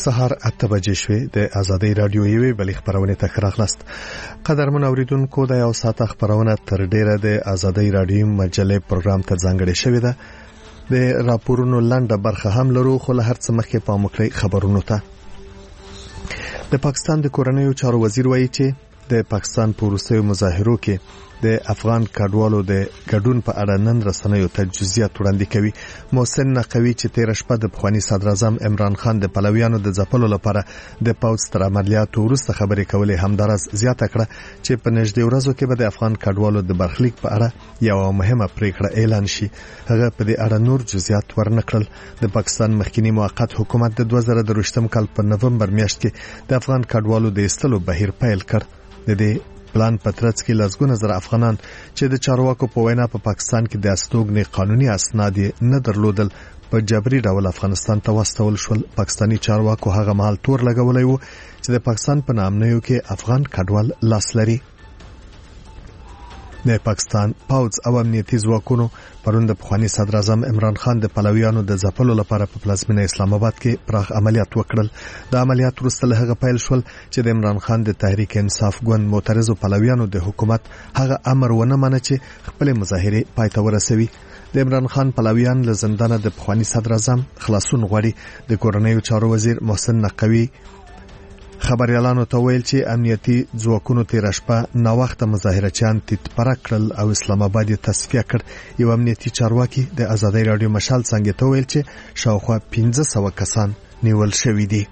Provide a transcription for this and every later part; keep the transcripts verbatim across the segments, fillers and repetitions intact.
سهار اته بجې شوې د آزادۍ رادیو یوې بلې خبرونه ته راغلاست. قدرمن اوریدونکو د یو ساعت خبرونه تر ډیره د آزادۍ رادیو مجلې پروګرام ته ځانګړې شوې ده. د راپورونو لنډه برخه هم لرو، خو له هر څه مخکې پام وکړئ خبرونو ته. د پاکستان د کورنیو چارو وزیر وایي چې د پاکستان په وروستیو مظاهرو کې د افغان کډوالو د ګډون په اړه نن رسنیو ته جزئیات وړاندې کوي. محسن نقوي چې تیر شپه د پخوانی صدر اعظم عمران خان د پلویانو د ځپلو لپاره د پوځ تر عملیاتو وروسته خبرې کولې، همدارس زیاته کړه چې په نږدې ورځو کې به د افغان کډوالو د برخلیک په اړه یو مهمه پریکړه اعلان شي. هغه په دې اړه نور جزئیات ورنکړل. د پاکستان مخکنی موقت حکومت د دوه زره درویشتم کال په نومبر میاشت کې د افغان کډوالو د ایستلو بهیر پیل کړ. د دې پلان په ترڅ کې لسګونه زره افغانان چې د چارواکو په وینا په پاکستان کې د استوګنې قانوني اسناد نه درلودل په جبري ډول افغانستان ته واستول شول. پاکستاني چارواکو هغه مهال تور لګولای وو چې د پاکستان په نامنیو کې افغان کډوال لاس لري. د پاکستان پوځ او امنیتي ځواکونو پرون د پخوانی صدر اعظم عمران خان د پلویانو د ځپلو لپاره په پلازمینه اسلام آباد کې پراخ عملیات وکړل. د عملیات وروسته له هغه پیل شول چې د عمران خان د تحریک انصاف ګوند معترضو پلویانو د حکومت هغه امر ونه منه چې خپل مظاهره پای ته ورسوي. د عمران خان پلویان له زندانه د پخوانی صدر اعظم خلاصون غواړي. د کورنیو چارو وزیر محسن نقوي خبريالانو ته ویل چې امنیتي ځواکونو تیر شپه نا وخت مظاهرچیان تیتپره کړل او اسلام آباد یې تصفیه کړ. یو امنیتي چارواکي د آزادۍ رادیو مشال څنګه ته ویل چې شاوخوا پنځه سوه کسان نیول شوي دي.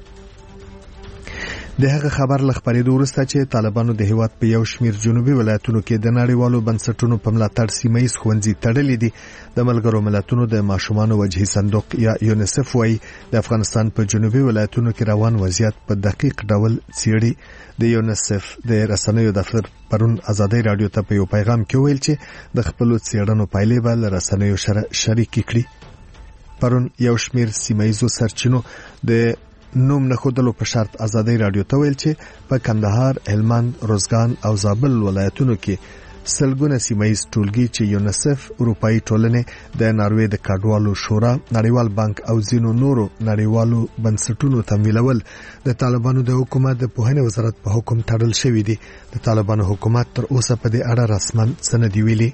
د هغه خبر لخبرېدو وروسته چې طالبانو د هیواد په یو شمیر جنوبي ولایتونو کې د نړیوالو بنسټونو په ملاتړ سیمه‌ییز ښوونځي تړلې دي. د ملګرو ملتونو د ماشومانو وجهي صندوق یا یونیسف وايي د افغانستان په جنوبي ولایتونو کې روان وضعیت په دقیق ډول څېړي. د یونیسف د رسنیو دفتر پرون آزادۍ رادیو ته په یو پیغام کې ویل چې د خپل څېړنو پایلې به له رسنیو سره شریک کړي. پرون یو شمیر سیمه‌ییزو سرچینو د نوم نه خودلو په شرط آزادۍ رادیو ته ویل چې په کندهار، هلمند، روزګان او زابل ولایتونو کې سلګونه سیمه‌ییز ټولګي چې یونیسف، اروپאי ټولنې، د ناروې د کډوالو شورا، نړیوال بانک او ځینو نورو نړیوالو بنسټونو تمویلول د طالبانو د حکومت د پوهنې وزارت په حکم تړل شوی دی. د طالبانو حکومت تر اوسه په دې اړه رسماً څه نه دی ویلي.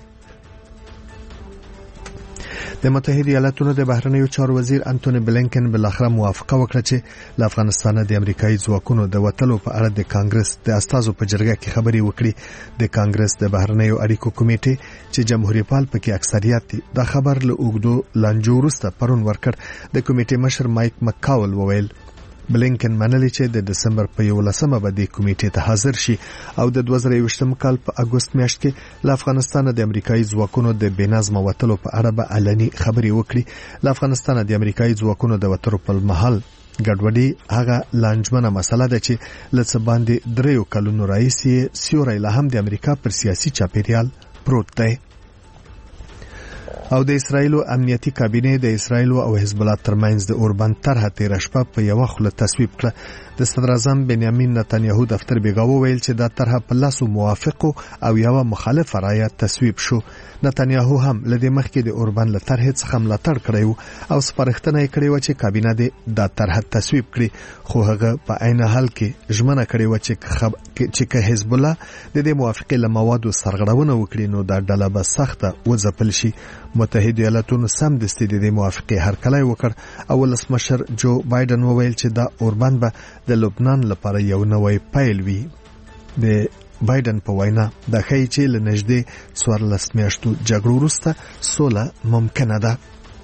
د متحده ایالاتونو د بهرنیو چارو وزیر انټونی بلینکن بلاخره موافقه وکړه چې له افغانستان د امریکایي ځواکونو د وټلو په اړه د کانګرس د استازو په جرګه کې خبري وکړي. د کانګرس د بهرنیو اړیکو کمیټې چې جمهوریت پال پکې اکثریت دي دا خبر له اوګدو لانجو وروسته پرون ورکړ. د کمیټې مشر مایک مکاول وویل بلینکن منلی چې د دسمبر په یولسمه به د کمیټې ته حاضر شي او د دوه زره یوویشتم کال په اګوست میاشت کې له افغانستان د امریکایي ځواکونو د بېنظمه وټلو په اړه به علني خبري وکړي. له افغانستان د امریکایي ځواکونو د وټلو په مهال ګډوډي هغه لانجمنه مسله ده چې لڅ باندې دریو کلونو راځي سیوري له هم د امریکا پر سیاسي چاپیریال پروت دی. او د اسرایل امنیتي کابینه د اسرایل او حزب الله ترمنځ د اوربند طرحه تیر شپه په یو خله تصویب کړه. د صدر اعظم بنیامین نتانیاهو دفتر بیګاو ویل چې دا طرحه په لاسو موافقو او یو مخالف رایه تصویب شو. نتانیاهو هم لدې مخکې د اوربند له طرحې څخه ملاتړ کړی او سپارښتنه یې کړې و چې کابینه د دا طرحه تصویب کړي، خو هغه په عین حال کې ژمنه کړې و چې خب... چې که حزب الله د دې موافقې له موادو سرغړونه وکړي نو دا ډله به سخته وځپل شي. متحده ایالاتونو سم دستي د دې موافقې هرکلی وکړ او ولسمشر جو بایدن وویل چې دا اوربند به د لبنان لپاره یو نوی پیل وي. د بایدن په وینا دا ښیي چې له نږدې څوارلس میاشتو جګړو وروسته سوله ممکنه ده.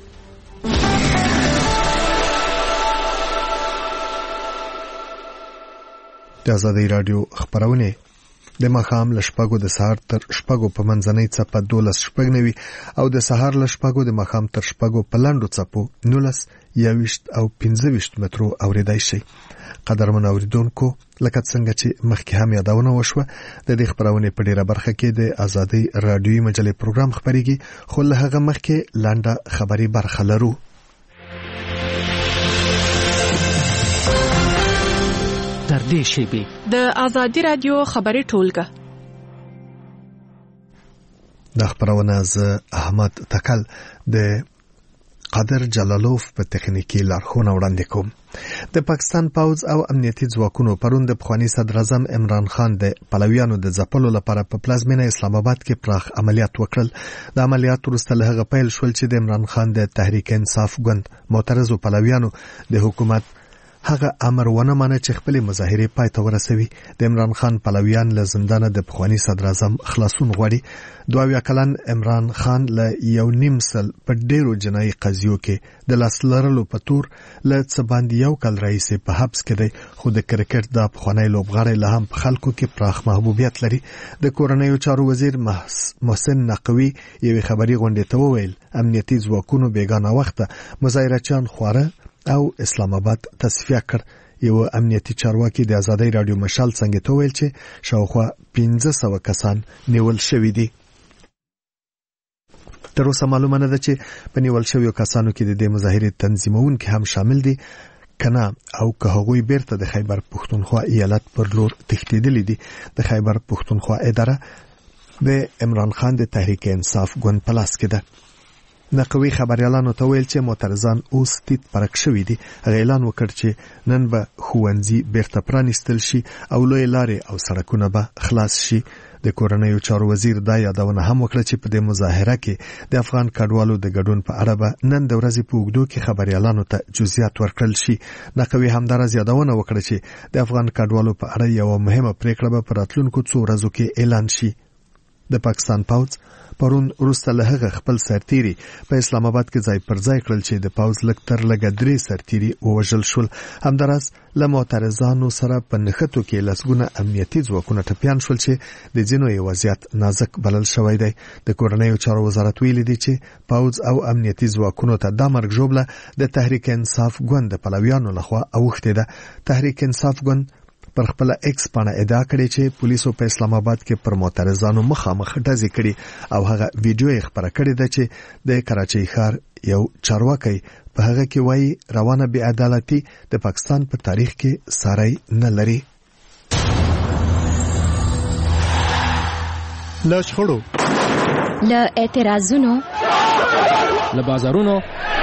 د آزادۍ رادیو خبرونه د ماښام له شپږو د سهار تر شپږو په منځنۍ څپه دولس شپږ نوي او د سهار له شپږو د ماښام تر شپږو په لنډو څپو نولس یوویشت او پنځه ویشت مترو اوریدای شي. قدرمن اوریدونکو، لکه څنګه چې مخکې هم یادونه وشوه د دې خبرونه په ډیره برخه کې د آزادۍ رادیوي مجلې پروګرام خبريږي، خو له هغه مخکې لنډه خبري برخه لرو. در دې شیبې د آزادۍ رادیو خبري ټولګه د خبرونه ز احمد تکل د قادر جلالوف په تخنیکی لارښوونه وړاندې کوم. د پاکستان پوځ او امنیتي ځواکونو پرون د پخوانی صدر اعظم عمران خان د پلویانو د ځپلو لپاره په پلازمینه اسلام آباد کې پراخ عملیات وکړل. د عملیات وروسته له هغه پیل شول چې د عمران خان د تحریک انصاف ګوند معترضو پلویانو د حکومت هغه امر ونه مانه چې خپل مظاهره پای ته ورسوي. د عمران خان پلویان له زندانه د پخوانی صدر اعظم خلاصون غواړي. دوه اویا کلن عمران خان له یو نیم سل په ډیرو جنایي قضیو کې د لاس لرلو په تور له څه باندې یو کال رئیس په حبس کې دی، خو د کرکټ د پخوانی لوبغاړی له هم په خلکو کې پراخ محبوبیت لري. د کورنیو چارو وزیر محسن نقوی یوې خبري غونډې ته وویل امنیتي ځواکونو بیگانه وخته مظاهرچیان خواره او اسلام آباد تصفیه کړ. یو امنیتي چارواکي د آزادۍ رادیو مشال څنګه ته ویل چې شاوخوا پنځه سوه کسان نیول شوي دي. تر اوسه معلومه نه ده چې په نیول شویو کسانو کې د دې مظاهرې تنظیمونکي هم شامل دي کنه او که هغوی بیرته د خیبر پښتونخوا ایالت پر لور تښتېدلي دي. د خیبر پښتونخوا اداره د عمران خان د تحریک انصاف ګوند په لاس کې ده. نقوی خبريالانو ته ویل چې معترضان اوس تیت پرک شوي دي. اعلان وکړ چې نن به ښوونځي بیرته پرانیستل شي او لوی لارې او سړکونه به خلاص شي. د کورنیو چارو وزیر دا یادونه هم وکړه چې په دې مظاهره کې د افغان کډوالو د ګډون په اړه به نن د ورځې په اوږدو کې خبريالانو ته جزئیات ورکړل شي. نقوی همدارس یادونه وکړه چې د افغان کډوالو په اړه یو مهمه پریکړه به په راتلونکو څو ورځو کې اعلان شي. د پاکستان پوځ پرون وروسته له هغه خپل سرتیري په اسلام آباد کې ځای پر ځای کړل چې د پوځ لږ تر لږه درې سرتیري ووژل شول. همدارس له معترضانو سره په نښتو کې لسګونه امنیتي ځواکونه ټپیان شول چې د ځینو یې وضعیت نازک بلل شوی دی. د کورنیو چارو وزارت ویلي دی چې پوځ او امنیتي ځواکونو ته د مرګ ژوبله د تحریک انصاف ګوند د پلویانو لخوا اوښتې ده. تحریک انصاف ګوند پر خپل ایکس باندې ادعا کړې چې پولیسو په اسلام آباد کې پر معترضانو مخامخ ډزې کړي او هغه ویډیو یې خبره کړې ده چې د کراچۍ ښار یو چارواکي په هغه کې وایي روانه بې عدالتي د پاکستان په تاریخ کې ساری نه لري. له شخړو، له اعتراضونو، له بازارونو،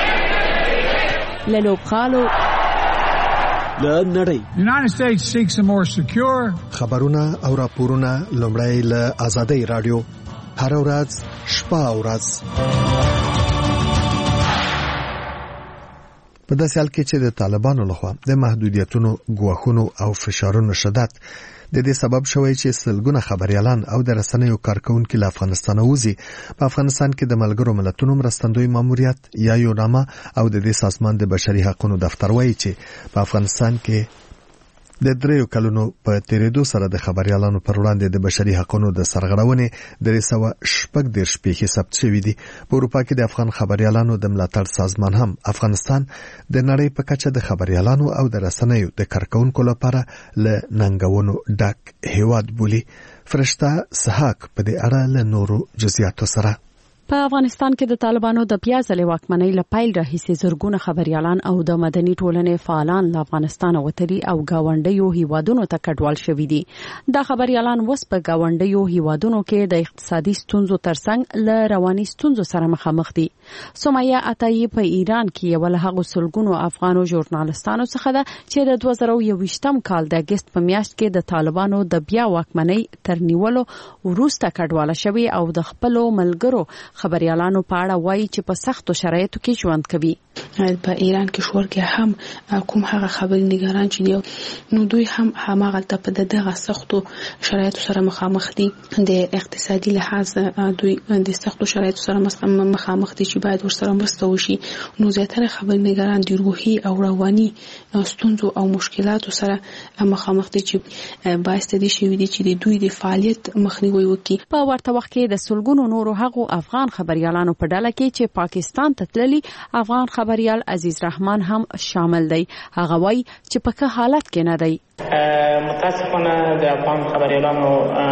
له لوبغالو، له نړۍ. The United States seeks a more secure. خبرونه او راپورونه لومړی له آزادۍ رادیو هر ورځ شپه او ورځ. په داسې حال کې چې د طالبانو لخوا د محدودیتونو، ګواښونو او فشارونو شدت د دې سبب شوی چې سلګونه خبريالان او د رسنیو کارکونکو له افغانستان وځي. په افغانستان کې د ملګرو ملتونو مرستندوی ماموریت یا یوناما او د دې سازمان د بشري حقوقو دفتر وایي چې په افغانستان کې د دریو کلونو په تیریدو سره د خبريالانو پر وړاندې د بشري حقوقو د سرغړونې درې سوه شپږ دېرش پیښې ثبت شوې دي. په اروپا کې د افغان خبريالانو د ملاتړ سازمان هم افغانستان د نړۍ په کچه د خبريالانو او د رسنیو د کارکونکو لپاره له ننګونو ډک هیواد بولي. فرشته سحاق په دې اړه له نورو جزئیاتو سره. په افغانستان کې د طالبانو د بیا ځلې واکمنۍ له پیل راهیسې زرګونه خبريالان او د مدني ټولنې فعالان له افغانستان وتلي او گاونډیو هیوادونو ته کډوال شوي دي. دا خبريالان اوس په گاونډیو هیوادونو کې د اقتصادي ستونزو ترڅنګ له رواني ستونزو سره مخامخ دي. سمیه عطایی په ایران کې یو له هغو سلګونو افغانو ژورنالستانو څخه ده چې د دوه زره یوویشتم کال د اگست په میاشت کې د طالبانو د بیا واکمنۍ تر نیولو وروسته کډواله شوي او د خپل ملګرو خبريالانو په اړه وایي چې په سختو شرایطو کې ژوند کوي. په ایران کې شور کې هم کوم هغه خبرنګاران چې دی نو دوی هم هماغه په دغه سختو شرایطو سره مخامخ دي. د اقتصادي لحاظ دوی د سختو شرایطو سره مخامخ دي چې باید ورسره مرسته وشي. نو زیاتره خبرنګاران د روحي او رواني ستونزو او مشکلاتو سره مخامخ دي چې باعث دي شي چې د دوی د فعالیت مخنیوي وکړي. په ورته وخت کې د سلګونو نورو هغو افغان خبريالانو په ډله کې چې پاکستان ته تللي افغان خبريال عزیز رحمان هم شامل دی. هغه وایي چې په ښه حالت کې نه دی. متاسفانه د افغان خبريالانو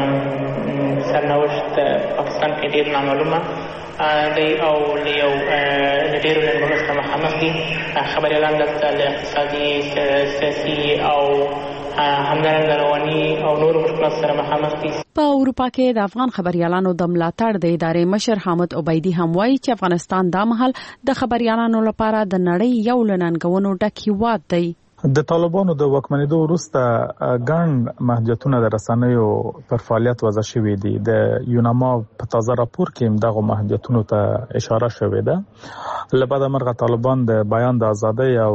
سرنوشت پاکستان کې ډیر نامعلومه دی او یو ډیر ننګونو سره مخامخ دي. خبريالان دلته له اقتصادي، سیاسي او همدارنګه رواني او نور مشکلات سره مخامخ دي. په اروپا کې د افغان خبريالانو د ملاتړ د ادارې مشر حامد عبیدی هم وایي چې افغانستان د مهال د خبريالانو لپاره د نړۍ یو لننګونو ډک هیواد دی. د طالبانو د واکمنېدو وروسته ګڼ محدودیتونه د رسنیو پر فعالیت وضع شوي دي. د یوناما په تازه راپور کې دغه محدودیتونو ته اشاره شوې ده. لبعد مرغه طالبان د بیان د ازادۍ او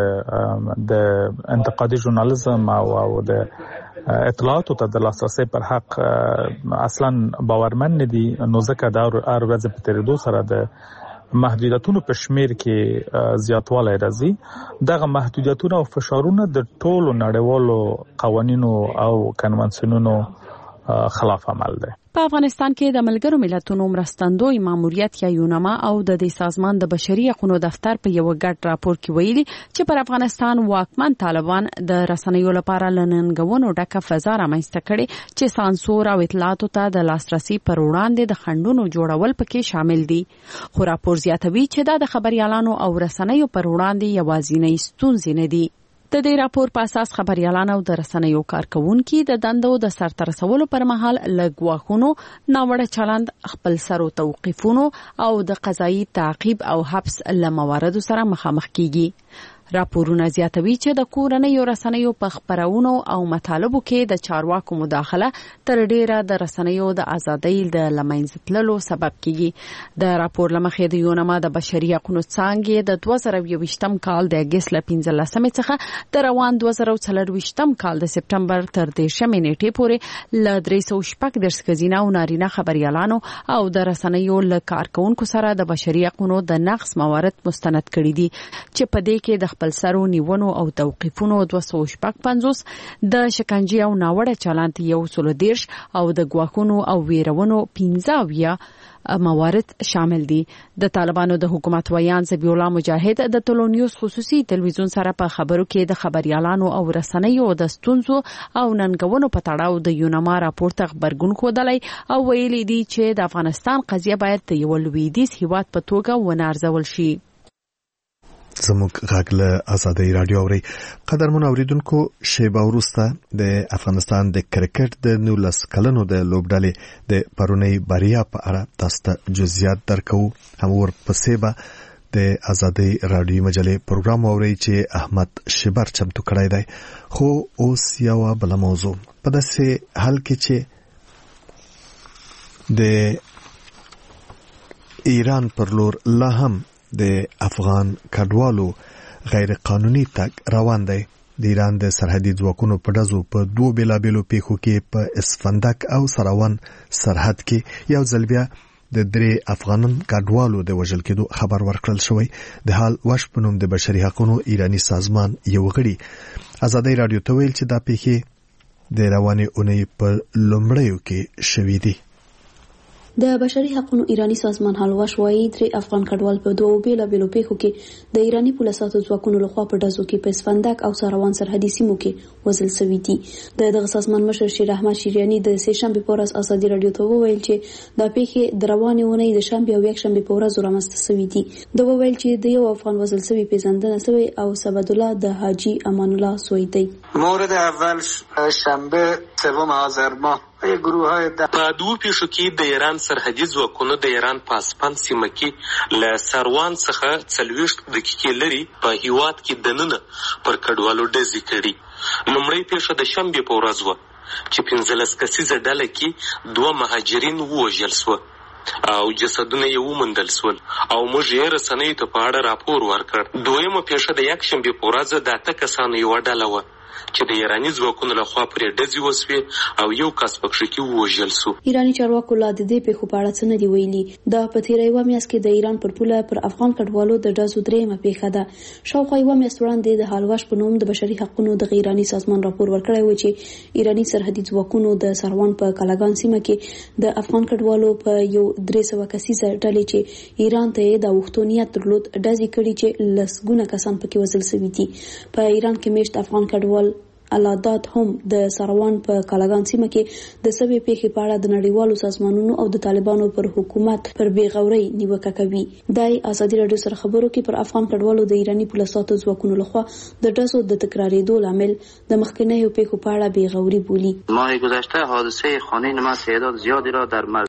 د د انتقادي ژورنالیزم او او د اطلاعاتو ته د لاسرسي پر حق اصلا باورمن نه دي، نو ځکه د هر ورځ په تیریدو سره د محدودیتونو په شمیر کې زیاتوالی راځي. دغه محدودیتونه او فشارونه د ټولو نړیوالو قوانینو او کنوانسیونونو خلاف عمل دی. په افغانستان کې د ملګرو ملتونو مرستندوی ماموریت یا یوناما او د دې سازمان د بشري حقوقو دفتر په یو ګډ راپور کې ویلي چې پر افغانستان واکمن طالبان د رسنیو لپاره لننګونو ډکه فضا رامنځته کړي چې سانسور او اطلاعاتو ته د لاسرسي پر وړاندې د خنډونو جوړول پکې شامل دي. خو راپور زیاتوي چې دا د خبريالانو او رسنیو پر وړاندې یوازینۍ ستونزې نه دي. د دې راپور په اساس خبريالان او د رسنیو کارکونکو د دندو د سرته رسولو پر مهال لګواخونو، ناوړه چلند، خپل سرو توقيفونو او د قضایي تعقیب او حبس لمواردو سره مخامخ کیږي. راپورونه زیاتوي چې د کورنیو رسنیو په خبرونو او مطالبو کې د چارواکو مداخله تر ډیره د رسنیو د ازادۍ د لمنځه تللو سبب کیږي. د راپور لمخې د یوناما د بشري حقوقو څانګې د دوه زره یوویشتم کال د اگست ل پنځلسمې څخه د روان دوه زره څلرویشتم کال د سپټمبر تر دیرشمې نیټې پورې ل درې سوه شپږ دېرش ښځینه او نارینه خبريالانو او د رسنیو له کارکونکو سره د بشري حقوقو د نقض موارد مستند کړي دي چې په دې کې د خپل سرو نیونو او توقيفونو دوه سوه شپږ پنځوس د شکنجې او ناوړه چلند یو سل دیرش او د ګواښونو او ویرونو پنځه اویا موارد شامل دي. د طالبانو د حکومت ویان ذبیح الله مجاهد د ټولنیوز خصوصي تلویزیون سره په خبرو کې د خبريالانو او رسنیو د ستونزو او ننګونو په تړاو د یوناما راپور ته خبرګون ښودلی او ویلي دي چې د افغانستان قضیه باید د یو لویدیځ هیواد په توګه ونارزول شي. زموږ غږ له ازادۍ رادیو اوري. قدرمن اوریدونکو، شیبه وروسته د افغانستان د کرکټ د نولس کلنو د لوبډلې د پرونی بریا په اړه تاسو ته جزئیات درکو. هم ورپسې به د ازادۍ رادیو مجلې پروګرام اوري چې احمد شبر چمتو کړی دی. خو اوس یو بل موضوع په داسې حال کې چې د ایران پر لور لا هم د افغان کډوالو غیر قانوني تګ روان دی. د ایران د سرحدي ځواکونو په ډزو په دوه بیلابیلو پیښو کې په اسفندق او سروان سرحد کې یو ځل بیا د درې افغان کډوالو د وژل کېدو خبر ورکړل شوی. د حال وش په نوم د بشري حقوقو ایرانی سازمان یو غړي ازادۍ رادیو ته ویل چې دا پیښې د روانې اونۍ په لومړیو کې شوې دي. د بشري حقوقو ایرانی سازمان حلواش وایي درې افغان کډوال په دوه بیلابیلو پیښو کې د ایرانی پولیسو ځواکونو لخوا په ډزو کې په اسفندق او سروان سرحدي سیمو کې وژل شوي دي. د دغه سازمان مشر شیر احمد شیریانی د سه شنبه په ورځ ازادي رادیو ته وویل چې دا پیښې د روانې اونۍ د شنبه او یک شنبه په ورځ رامنځته شوي دي. دا وویل چې د یو افغان وژل شوی پیژندنه شوی او سبد الله د حاجی امان الله سوی دی. مورد اول شنبه سوم آذر ماه گروه های په دوه پیښو کې د ایران سرحدي ځواکونو د ایران په اسپان سیمه کې له سروان څخه څلوېښت دقیقې لري په هیواد کې دننه پر کډوالو ډزې کړي. لومړی پیښه د شنبې په ورځ وه چې پنځلس کسیزه ډله کې دوه مهاجرین ووژل شول او جسدونه یې وموندل شول او موږ یې رسنیو ته په اړه راپور ورکړ. دویمه پیښه د یک شنبې په ورځ د اته کسانو یوه ډله وه چې د ایرانی ځواکونو لخوا پرې ډزې وسوې او یو کس پکښې کې ووژل شو. ایرانی چارواکو لا د دې پیښو په اړه څه نه دي ویلي. دا په تېره یوه میاشت کې د ایران پر پوله پر افغان کډوالو د ډزو درېیمه پیښه ده. شاوخوا یوه میاشت وړاندې د حلواش په نوم د بشري حقوقو د ایرانی سازمان راپور ورکړی و چې ایرانی سرحدي ځواکونو د سروان په کلاګان سیمه کې د افغان کډوالو په یو درې سوه کسیزه ډلې چې ایران ته یې د وختونیت درلود ډزې کړي چې لسګونه کسان پکې وژل شوي دي. په ایران کې میشت افغان کډوال الادات هم د سروان په کالاګان سیمه کې د سبي پیښې په اړه د نړیوالو سازمانونو او د طالبانو پر حکومت پر بیغوري نیوکه کوي. دای ازادي رادیو سره خبرو کې پر افغان کډوالو د ایرانی پولیسو ځواکونو لخوا د ډزو د تکرارېدو لامل د مخکنیو پیښو په اړه بیغوري بولی. ماه گذشته حادثه خانه ما تعداد زیادی را در